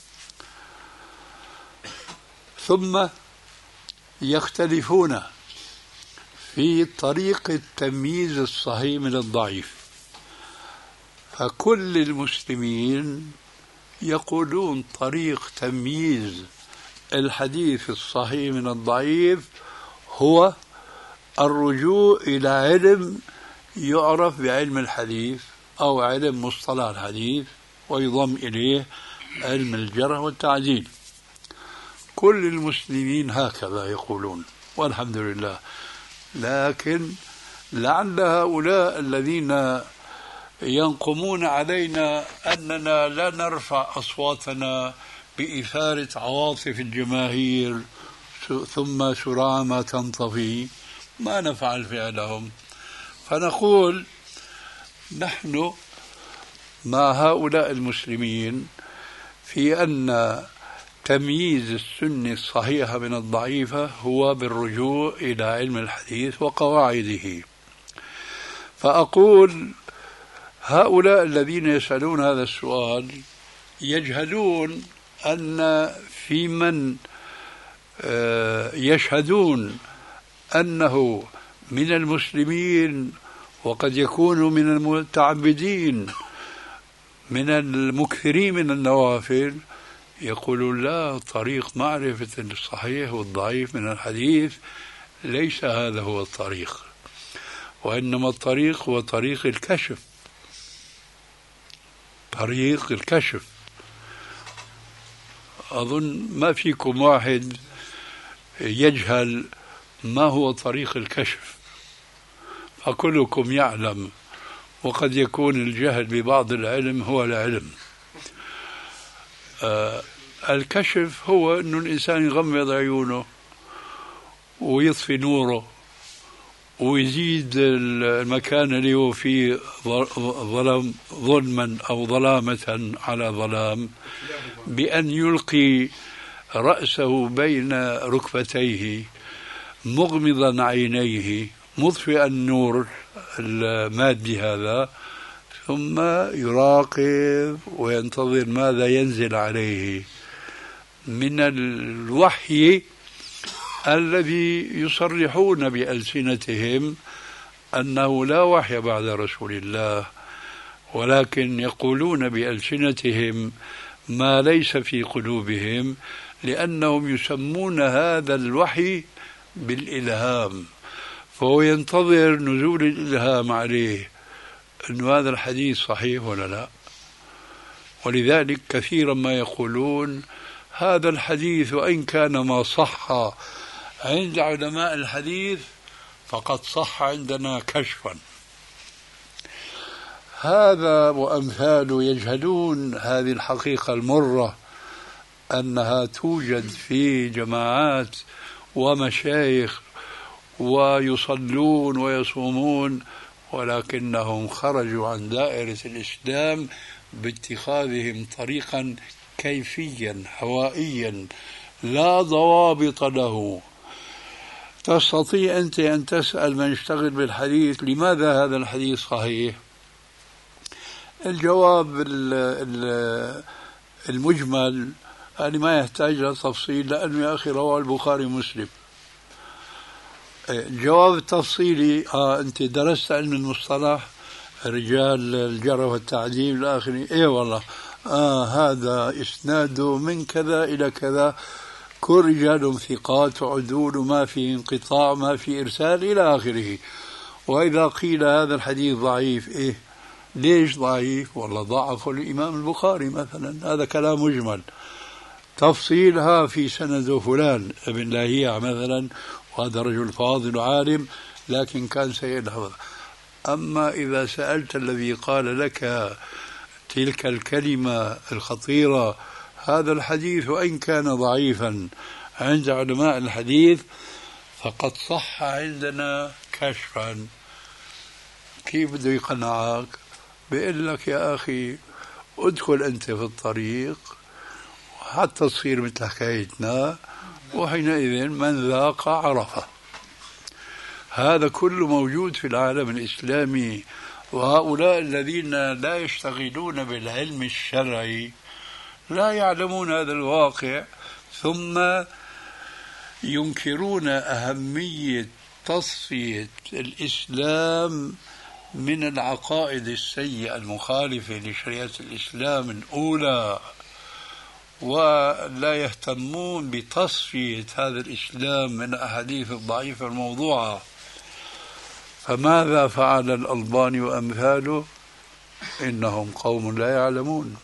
ثم يختلفون في طريقة تمييز الصحيح من الضعيف. فكل المسلمين يقولون طريق تمييز الحديث الصحيح من الضعيف هو الرجوع إلى علم يعرف بعلم الحديث أو علم مصطلح الحديث، ويضم إليه علم الجرح والتعديل. كل المسلمين هكذا يقولون والحمد لله. لكن لعل هؤلاء الذين ينقمون علينا أننا لا نرفع أصواتنا بإثارة عواطف الجماهير ثم سرعان ما تنطفي، ما نفعل فعلهم. فنقول نحن مع هؤلاء المسلمين في أن تمييز السنة الصحيحة من الضعيفة هو بالرجوع إلى علم الحديث وقواعده. فأقول هؤلاء الذين يسألون هذا السؤال يجهلون أن في من يشهدون أنه من المسلمين وقد يكون من المتعبدين من المكثرين من النوافل يقولون لا، طريق معرفة الصحيح والضعيف من الحديث ليس هذا هو الطريق، وإنما الطريق هو طريق الكشف. طريق الكشف أظن ما فيكم واحد يجهل ما هو طريق الكشف، فكلكم يعلم، وقد يكون الجهل ببعض العلم هو العلم. آه الكشف هو أن الإنسان يغمض عيونه ويطفي نوره ويزيد المكان اللي هو فيه ظلم ظلما أو ظلامة على ظلام بأن يلقي رأسه بين ركبتيه مغمضا عينيه مضفئا النور المادي هذا، ثم يراقب وينتظر ماذا ينزل عليه من الوحي الذي يصرحون بألسنتهم أنه لا وحي بعد رسول الله، ولكن يقولون بألسنتهم ما ليس في قلوبهم، لأنهم يسمون هذا الوحي بالإلهام، فهو ينتظر نزول الإلهام عليه أن هذا الحديث صحيح ولا لا. ولذلك كثيرا ما يقولون هذا الحديث وإن كان ما صح عند علماء الحديث فقد صح عندنا كشفا. هذا وأمثاله يجهلون هذه الحقيقة المرة، أنها توجد في جماعات ومشايخ ويصلون ويصومون، ولكنهم خرجوا عن دائرة الإسلام باتخاذهم طريقا كيفيا هوائيا لا ضوابط له. تستطيع أنت أن تسأل من يشتغل بالحديث لماذا هذا الحديث صحيح؟ الجواب المجمل يعني ما يحتاج لتفصيل، لأنه يا أخي رواه البخاري مسلم. الجواب التفصيلي آه أنت درست علم المصطلح، رجال الجرح والتعديل إلى آخره، إيه والله آه هذا إسناده من كذا إلى كذا، كل رجال ثقات وعدول، ما في انقطاع ما في إرسال إلى آخره. وإذا قيل هذا الحديث ضعيف، إيه ليش ضعيف؟ والله ضعف الإمام البخاري مثلا، هذا كلام مجمل. تفصيلها في سند فلان ابن لاهيع مثلا، وهذا رجل فاضل عالم لكن كان سيء الحفظ. أما إذا سألت الذي قال لك تلك الكلمة الخطيرة هذا الحديث وإن كان ضعيفا عند علماء الحديث فقد صح عندنا كشفا، كيف بده يقنعك؟ بيقول لك يا أخي ادخل أنت في الطريق حتى تصير مثل حكايتنا، وحينئذ من ذاق عرفه. هذا كله موجود في العالم الإسلامي. وهؤلاء الذين لا يشتغلون بالعلم الشرعي لا يعلمون هذا الواقع، ثم ينكرون أهمية تصفية الإسلام من العقائد السيئة المخالفة لشريعة الإسلام الأولى، ولا يهتمون بتصفية هذا الإسلام من الأحاديث الضعيفة الموضوعة. فماذا فعل الألباني وأمثاله؟ إنهم قوم لا يعلمون.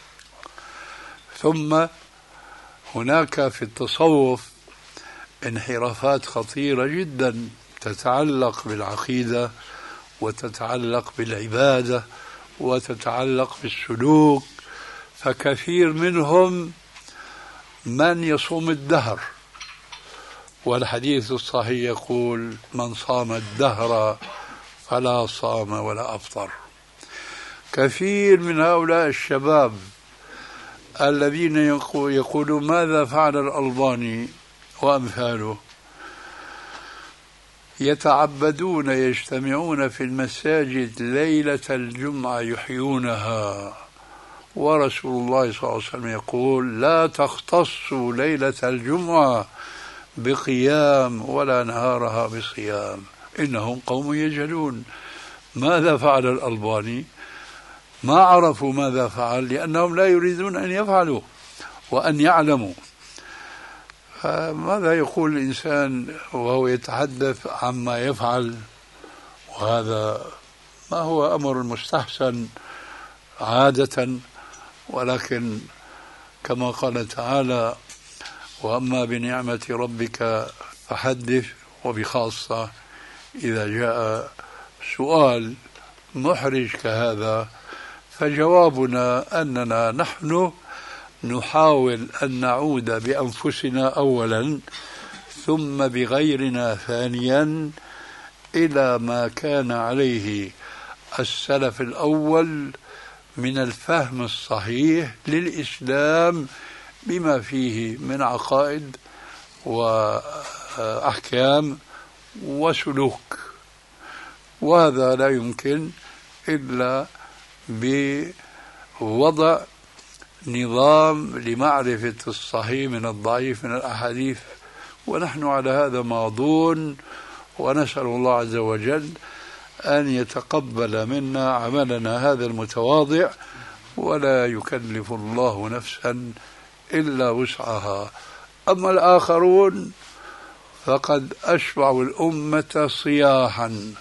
ثم هناك في التصوف انحرافات خطيرة جدا تتعلق بالعقيدة وتتعلق بالعبادة وتتعلق بالسلوك، فكثير منهم من يصوم الدهر، والحديث الصحيح يقول من صام الدهر فلا صام ولا أفطر. كثير من هؤلاء الشباب الذين يقولون ماذا فعل الألباني وأمثاله، يتعبدون يجتمعون في المساجد ليلة الجمعة يحيونها، ورسول الله صلى الله عليه وسلم يقول لا تختصوا ليلة الجمعة بقيام ولا نهارها بصيام. إنهم قوم يجهلون. ماذا فعل الألباني؟ ما عرفوا ماذا فعل لأنهم لا يريدون أن يفعلوا وأن يعلموا. فماذا يقول الإنسان وهو يتحدث عما يفعل؟ وهذا ما هو أمر مستحسن عادة، ولكن كما قال تعالى وأما بنعمة ربك فحدث، وبخاصة إذا جاء سؤال محرج كهذا فجوابنا أننا نحن نحاول أن نعود بأنفسنا أولا ثم بغيرنا ثانيا إلى ما كان عليه السلف الأول من الفهم الصحيح للإسلام بما فيه من عقائد وأحكام وسلوك. وهذا لا يمكن إلا بوضع نظام لمعرفة الصحيح من الضعيف من الأحاديث، ونحن على هذا ماضون، ونسأل الله عز وجل أن يتقبل منا عملنا هذا المتواضع، ولا يكلف الله نفسا إلا وسعها. أما الآخرون فقد أشبعوا الأمة صياحا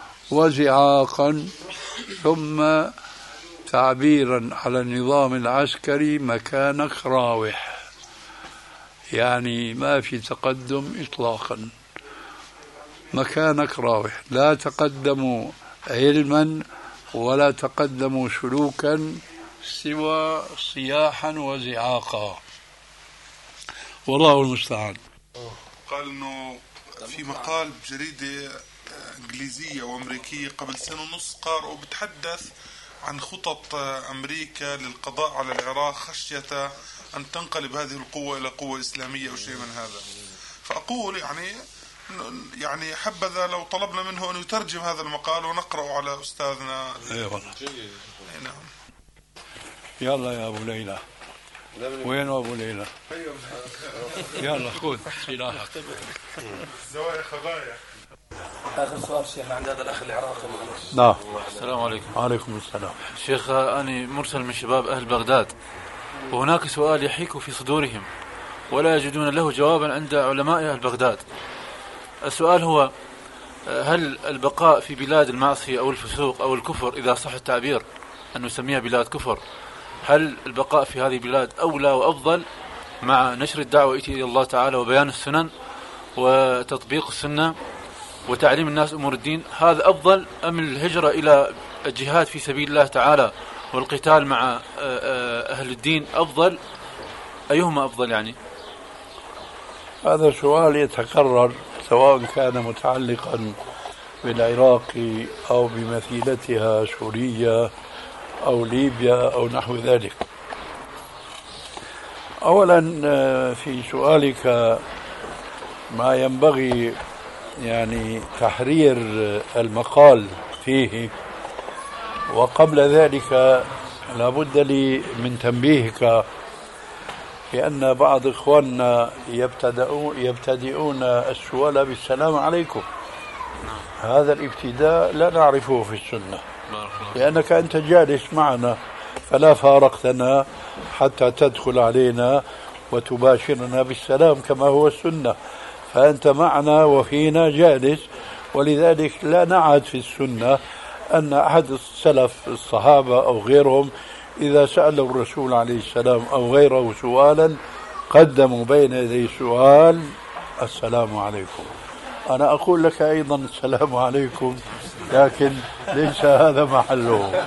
وزعاقا، ثم تعبيرا على النظام العسكري مكانك راوح، يعني ما في تقدم إطلاقا، مكانك راوح، لا تقدموا علما ولا تقدموا سلوكا سوى صياحا وزعاقا، والله المستعان. قال انه في مقال بجريدة انجليزية وامريكية قبل سنة ونص قارئ بتحدث عن خطط امريكا للقضاء على العراق خشية ان تنقلب هذه القوة الى قوة اسلامية او شيء من هذا. فاقول يعني يعني حبذا لو طلبنا منه ان يترجم هذا المقال ونقرأه على استاذنا. ايوه نعم. يلا يا ابو ليلى، وين ابو ليلى؟ يلا خذ سلاحك. زوايا خبايا. آخر سؤال شيخ عند هذا الأخ العراقي. نعم. السلام عليكم. وعليكم السلام. شيخ أنا مرسل من شباب أهل بغداد، وهناك سؤال يحيك في صدورهم ولا يجدون له جوابا عند علماء أهل بغداد. السؤال هو: هل البقاء في بلاد المعصية أو الفسوق أو الكفر، إذا صح التعبير أن نسميها بلاد كفر، هل البقاء في هذه البلاد أولى وأفضل مع نشر الدعوة إلى الله تعالى وبيان السنن وتطبيق السنة وتعليم الناس أمور الدين، هذا أفضل أم الهجرة إلى الجهاد في سبيل الله تعالى والقتال مع أهل الدين أفضل؟ أيهما أفضل يعني؟ هذا سؤال يتكرر سواء كان متعلقا بالعراق أو بمثيلتها سوريا أو ليبيا أو نحو ذلك. أولا في سؤالك ما ينبغي يعني تحرير المقال فيه، وقبل ذلك لابد لي من تنبيهك لأن بعض إخواننا يبتدئون, يبتدئون السؤال بالسلام عليكم. هذا الابتداء لا نعرفه في السنة، لأنك أنت جالس معنا فلا فارقتنا حتى تدخل علينا وتباشرنا بالسلام كما هو السنة، فأنت معنا وفينا جالس، ولذلك لا نعد في السنة أن أحد السلف الصحابة أو غيرهم إذا سألوا الرسول عليه السلام أو غيره سؤالا قدموا بين يدي السؤال السلام عليكم. أنا أقول لك أيضا السلام عليكم، لكن ليس هذا محله.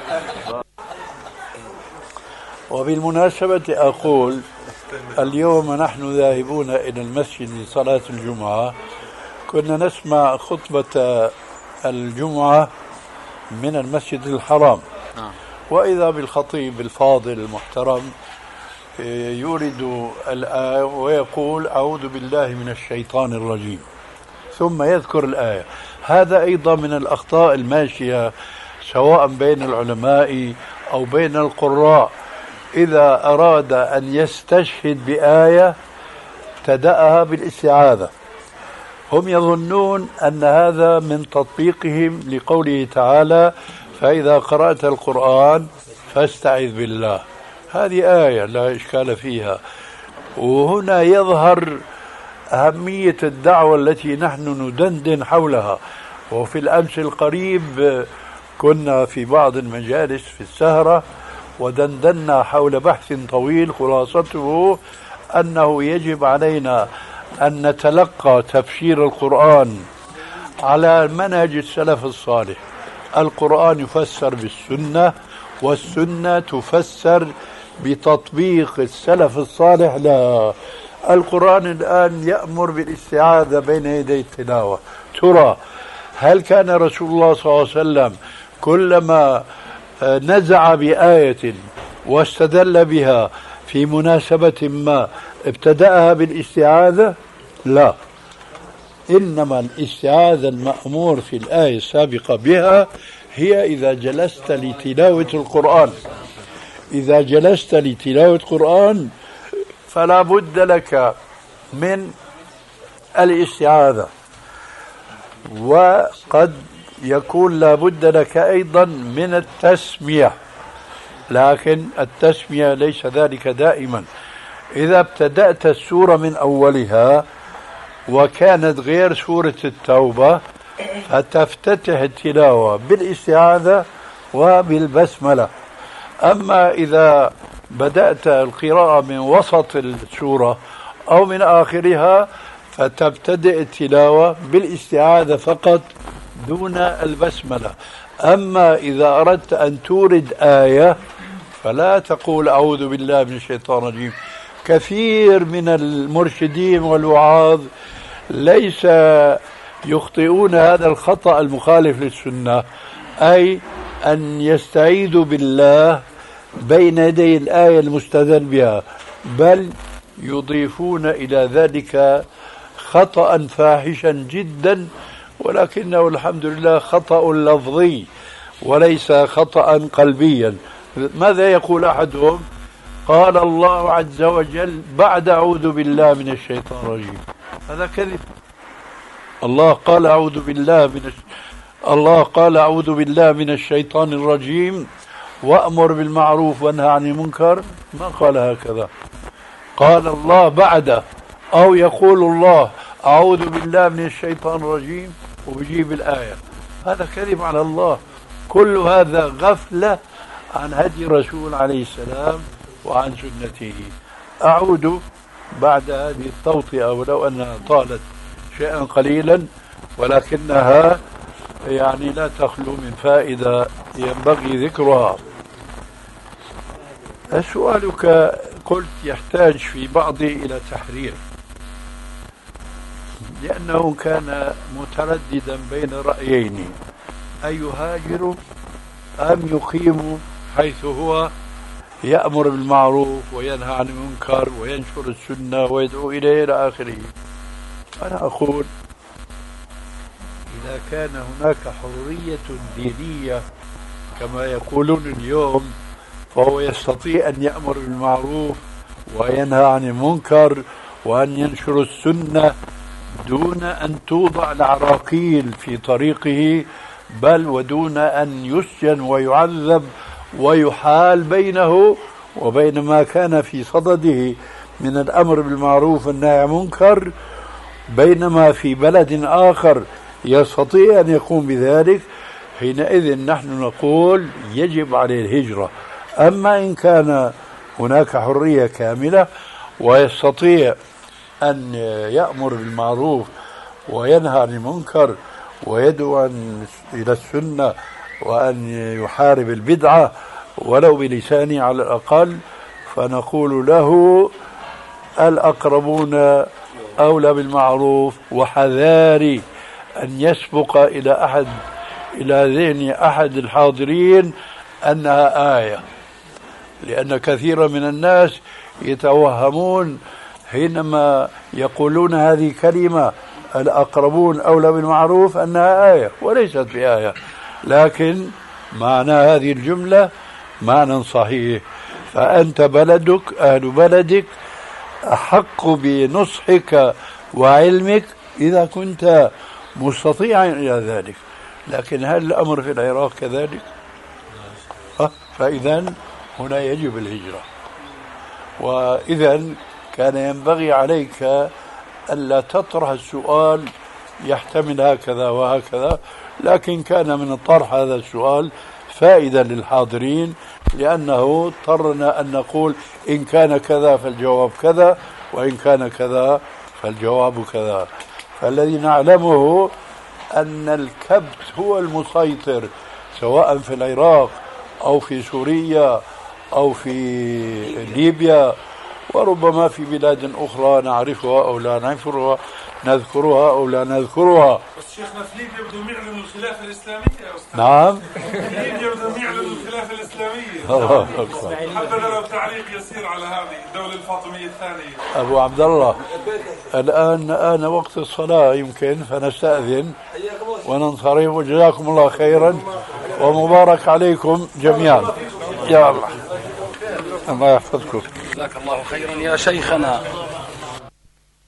وبالمناسبة أقول اليوم نحن ذاهبون إلى المسجد لصلاة الجمعة، كنا نسمع خطبة الجمعة من المسجد الحرام، وإذا بالخطيب الفاضل المحترم يورد الآية ويقول أعوذ بالله من الشيطان الرجيم، ثم يذكر الآية. هذا أيضا من الأخطاء الماشية سواء بين العلماء أو بين القراء، إذا أراد أن يستشهد بآية ابتدأها بالاستعاذة. هم يظنون أن هذا من تطبيقهم لقوله تعالى فإذا قرأت القرآن فاستعذ بالله. هذه آية لا إشكال فيها، وهنا يظهر أهمية الدعوة التي نحن ندندن حولها. وفي الأمس القريب كنا في بعض المجالس في السهرة ودندنا حول بحث طويل خلاصته أنه يجب علينا أن نتلقى تفسير القرآن على منهج السلف الصالح. القرآن يفسر بالسنة، والسنة تفسر بتطبيق السلف الصالح لها. القرآن الآن يأمر بالاستعاذة بين يدي التلاوة. ترى هل كان رسول الله صلى الله عليه وسلم كلما نزع بآية واستدل بها في مناسبة ما ابتدأها بالاستعاذة؟ لا، إنما الاستعاذة المأمور في الآية السابقة بها هي إذا جلست لتلاوة القرآن. إذا جلست لتلاوة القرآن فلا بد لك من الاستعاذة، وقد يكون لا بد لك أيضا من التسمية، لكن التسمية ليس ذلك دائما. إذا ابتدأت السورة من أولها وكانت غير سورة التوبة فتفتتح التلاوة بالاستعاذة وبالبسملة. أما إذا بدأت القراءة من وسط السورة أو من آخرها فتبتدئ التلاوة بالاستعاذة فقط دون البسملة. أما إذا أردت أن تورد آية فلا تقول أعوذ بالله من الشيطان الرجيم. كثير من المرشدين والوعاظ ليس يخطئون هذا الخطأ المخالف للسنة، أي أن يستعيذوا بالله بين يدي الآية المستدل بها، بل يضيفون إلى ذلك خطأ فاحشا جدا، ولكنه الحمد لله خطأ لفظي وليس خطأ قلبيا. ماذا يقول أحدهم؟ قال الله عز وجل بعد أعوذ بالله من الشيطان الرجيم. هذا كذب. الله قال أعوذ بالله من الش... الله قال أعوذ بالله من الشيطان الرجيم وأمر بالمعروف وانهى عن المنكر، ما قال هكذا. قال الله بعد، أو يقول الله أعوذ بالله من الشيطان الرجيم وبجيب الآية. هذا كذب على الله. كل هذا غفلة عن هدي الرسول عليه السلام وعن سنته. أعود بعد هذه التوطئة ولو أنها طالت شيئا قليلا، ولكنها يعني لا تخلو من فائدة ينبغي ذكرها. سؤالك قلت يحتاج في بعضه إلى تحرير، لأنه كان مترددا بين رأيين: أن يهاجر أم يقيم حيث هو يأمر بالمعروف وينهى عن المنكر وينشر السنة ويدعو إليه إلى آخره. أنا أقول إذا كان هناك حرية دينية كما يقولون اليوم، فهو يستطيع أن يأمر بالمعروف وينهى عن المنكر وأن ينشر السنة دون أن توضع العراقيل في طريقه، بل ودون أن يسجن ويعذب ويحال بينه وبين ما كان في صدده من الأمر بالمعروف والنهي عن المنكر، بينما في بلد آخر يستطيع أن يقوم بذلك. حينئذ نحن نقول يجب عليه الهجرة. أما إن كان هناك حرية كاملة ويستطيع أن يأمر بالمعروف وينهى عن المنكر ويدعو إلى السنة وأن يحارب البدعة ولو بلسانه على الأقل، فنقول له الأقربون أولى بالمعروف، وحذاري أن يسبق إلى أحد إلى ذهن أحد الحاضرين أنها آية، لأن كثيرا من الناس يتوهمون حينما يقولون هذه كلمة الأقربون أولى بالمعروف أنها آية، وليست بآية، لكن معنى هذه الجملة معنى صحيح. فأنت بلدك أهل بلدك أحق بنصحك وعلمك إذا كنت مستطيعا إلى ذلك. لكن هل الأمر في العراق كذلك؟ فإذا هنا يجب الهجرة. وإذا كان ينبغي عليك ألا تطرح السؤال يحتمل هكذا وهكذا، لكن كان من الطرح هذا السؤال فائدة للحاضرين، لأنه اضطرنا أن نقول إن كان كذا فالجواب كذا، وإن كان كذا فالجواب كذا. فالذي نعلمه أن الكبت هو المسيطر سواء في العراق أو في سوريا أو في ليبيا، وربما في بلاد أخرى نعرفها أو لا نعرفها، نذكرها أو لا نذكرها. بس شيخنا في ليبيا بدهم يعلنوا الخلافة الإسلامية يا أستاذ. نعم. في ليبيا بدهم يعلنوا الخلافة الإسلامية. الله أكبر. حبذا لو تعليق يسير على هذه الدولة الفاطمية الثانية. أبو عبد الله، الآن آن وقت الصلاة يمكن، فنستأذن وننصرف، وجزاكم الله خيرا، ومبارك عليكم جميعا. يا الله الله يحفظكم. جزاك الله خيرا يا شيخنا.